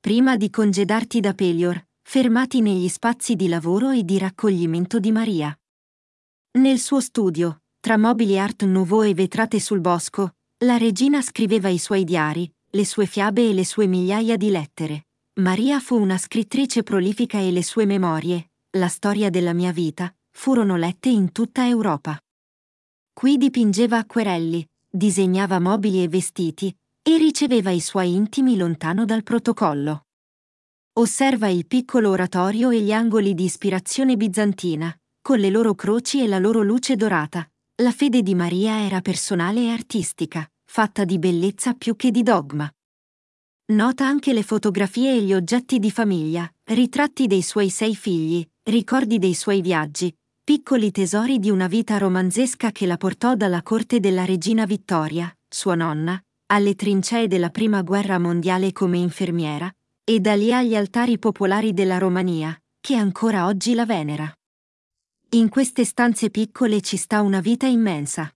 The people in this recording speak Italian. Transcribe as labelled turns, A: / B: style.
A: Prima di congedarti da Pelior, fermati negli spazi di lavoro e di raccoglimento di Maria. Nel suo studio, tra mobili Art Nouveau e vetrate sul bosco, la regina scriveva i suoi diari, le sue fiabe e le sue migliaia di lettere. Maria fu una scrittrice prolifica e le sue memorie, la storia della mia vita, furono lette in tutta Europa. Qui dipingeva acquerelli, disegnava mobili e vestiti, e riceveva i suoi intimi lontano dal protocollo. Osserva il piccolo oratorio e gli angoli di ispirazione bizantina, con le loro croci e la loro luce dorata. La fede di Maria era personale e artistica, fatta di bellezza più che di dogma. Nota anche le fotografie e gli oggetti di famiglia, ritratti dei suoi 6 figli, ricordi dei suoi viaggi, piccoli tesori di una vita romanzesca che la portò dalla corte della regina Vittoria, sua nonna, alle trincee della Prima Guerra Mondiale come infermiera, e da lì agli altari popolari della Romania, che ancora oggi la venera. In queste stanze piccole ci sta una vita immensa.